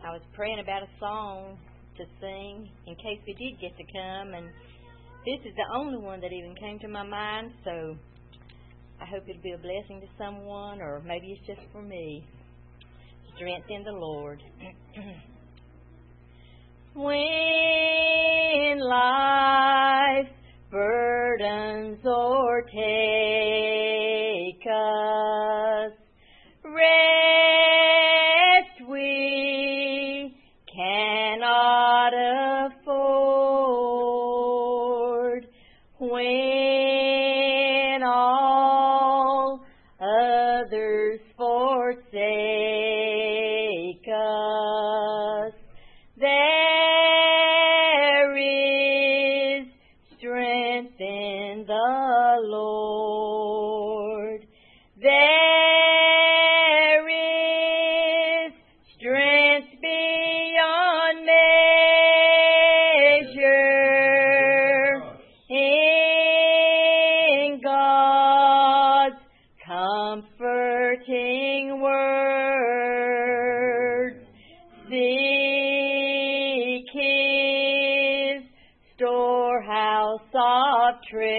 I was praying about a song to sing in case we did get to come, and this is the only one that even came to my mind, so I hope it'll be a blessing to someone, or maybe it's just for me. Strength in the Lord. When life's burdens o'ertake us, rest we cannot afford. When all others forsake us, there is strength in the Lord. There is strength beyond measure in God's comforting words. Seek His storehouse of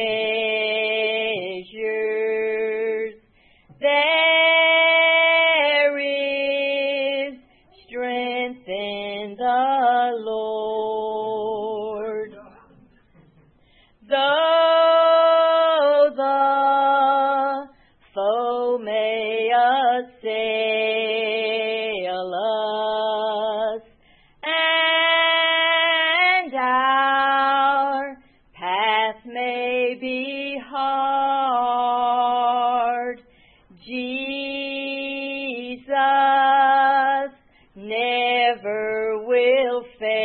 treasures. There is strength in the Lord. Though the foe may assail us, and our path may be hard, Jesus never will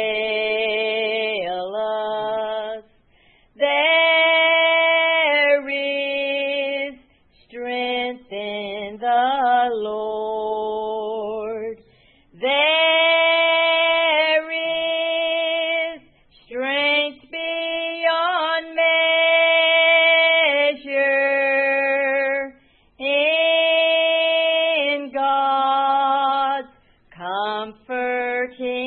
fail us. There is strength in the Lord. There is strength beyond measure in God's comforting